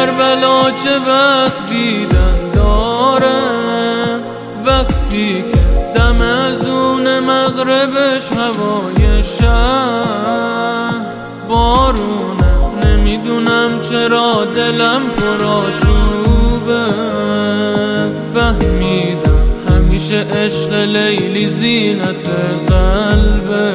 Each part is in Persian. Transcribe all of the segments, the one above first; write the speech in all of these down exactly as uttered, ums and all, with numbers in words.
کربلا چه وقت دیدن داره، وقتی که دم از اون مغربش هوای شهر بارونه. نمیدونم چرا دلم پرآشوبه، فهمیدم همیشه عشق لیلی زینت قلبه.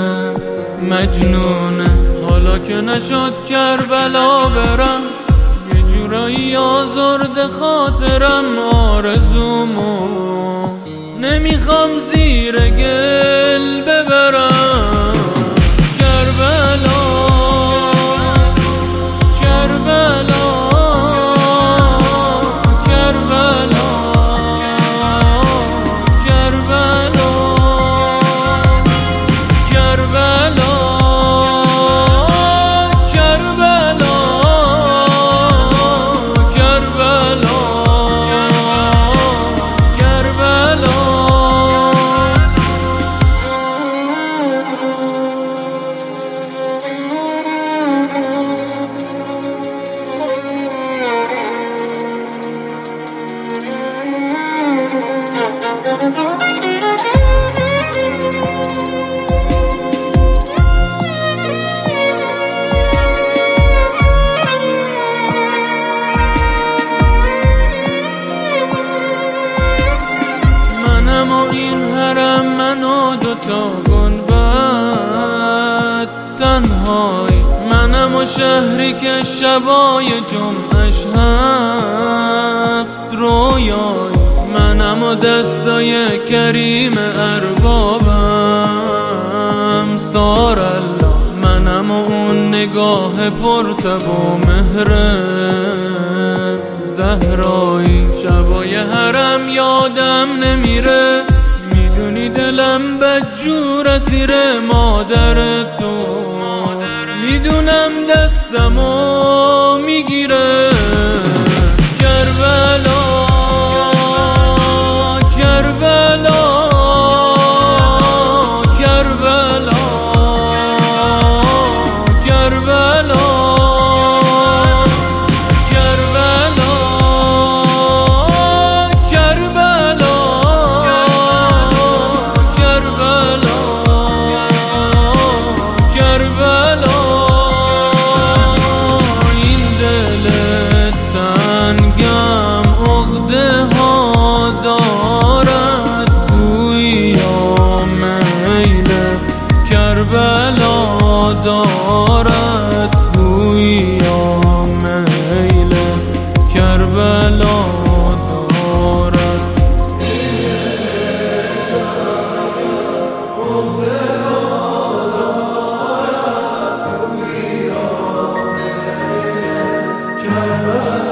مجنونه حالا که نشد کربلا برم، یه جورایی آزرد خاطرم. آرزومو نمیخوام زیر گل ببرم. کربلا کربلا کربلا کربلا کربلا منم و این حرم، من و دوتا گنبد تنهایی. منم و شهری که شبای جمعش هست رویایی. منم و دستای کریم اربابم سارالله. منم و اون نگاه پرتب و مهره زهرایی. شبای حرم یادم نمیره، میدونی دلم بدجور اسیره. مادر تو میدونم دستمو میگیره. کربلا کربلا کربلا کربلا کربلا دارد بوی یا میل، کربلا دارد. کربلا